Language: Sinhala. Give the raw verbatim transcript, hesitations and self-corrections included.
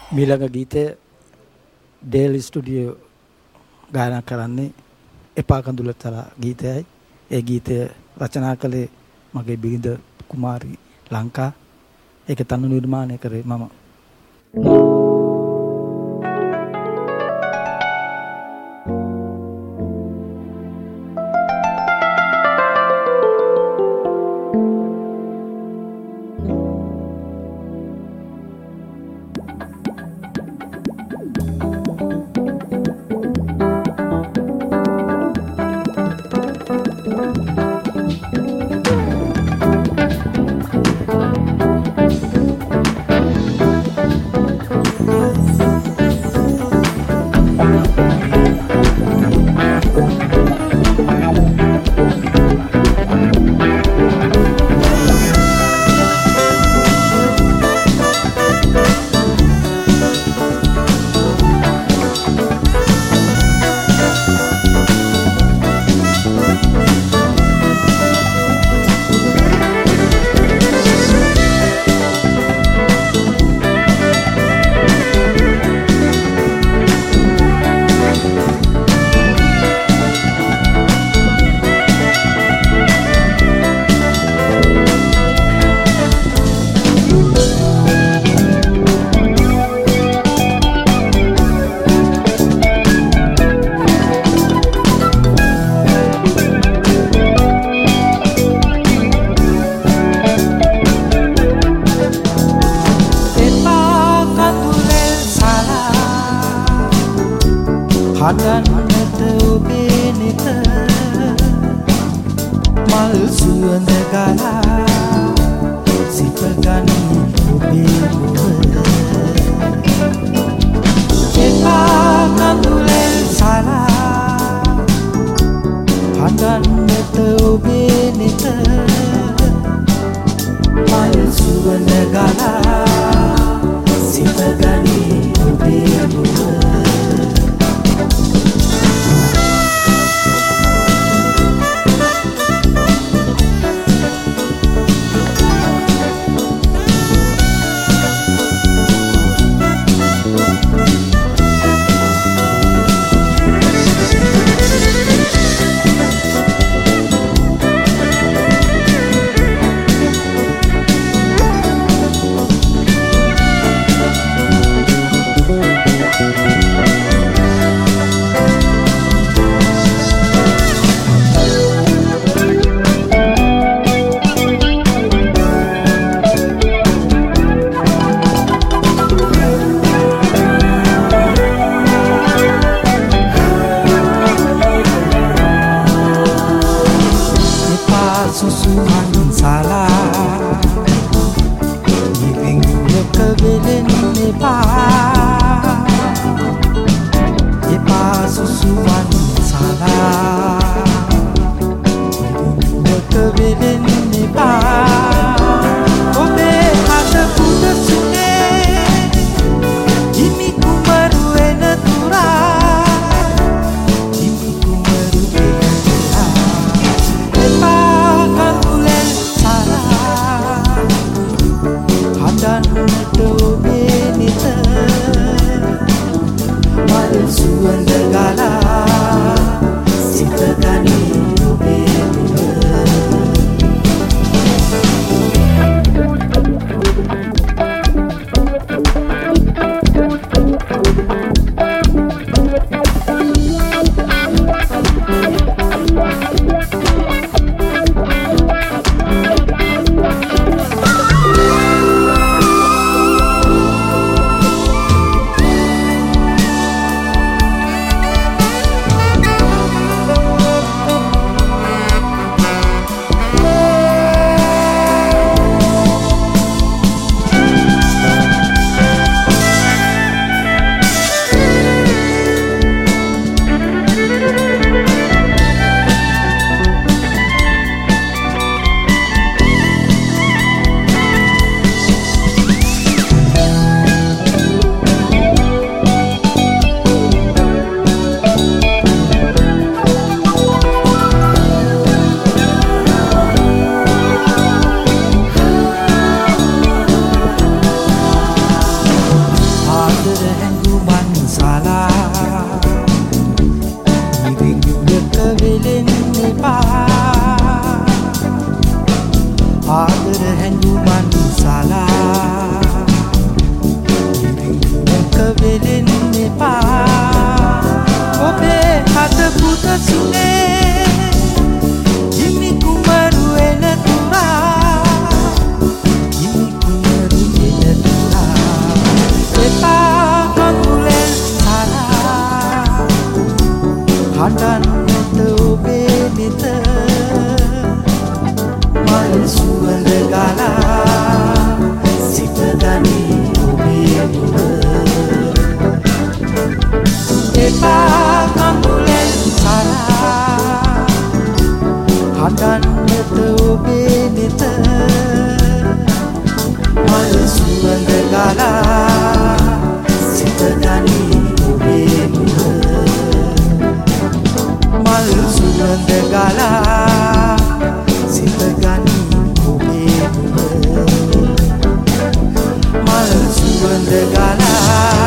මීළඟ ගීතය ඩේල් ස්ටුඩියෝ ගායනා කරන්නේ එපා කඳුලතලා ගීතයයි. ඒ ගීතය රචනා කළේ මගේ බිරිඳ කුමාරි ලංකා. ඒක තනු නිර්මාණය කරේ මම. හදන්නට ඔබේ නෙත මල් සුවඳ ගලා සිපගනි ඔබේ මුව එපා කඳුලෙන් සලා හදන්නට ඔබේ නෙත මල් සුවඳ ගලා සිපගනි ඔබේ මුව susuhan salah Giving the kebelen nepa Epa susuhan salah Giving the kebelen nepa Obe hata puta sungai Jimmy kumaru ena tura Jimmy kumaru ena tura Epa dan to be ආදර හැඟුමන් සලා ඉරිඟුලක වෙලෙන්න එපා ආදර හැඟුමන් සලා ඉරිඟුලක වෙලෙන්න එපා ඔබේ හද පුත සුනේ හිමි කුමරු එන තුරා හිමි කුමරු එන තුරා එපා කකුලෙන් සලා හටන්නට ඔබේ නෙත මල් සුවඳ ගලා සිත ගනී ඔබේ මුව එපා කකුලෙන් සලා හටන්නට ඔබේ නෙත මල් සුවඳ ගලා සිත ගනී ඔබේ මුව මල් සුවඳ ගලා සිත ගනී ඔබේ මුව මල් සුවඳ ගලා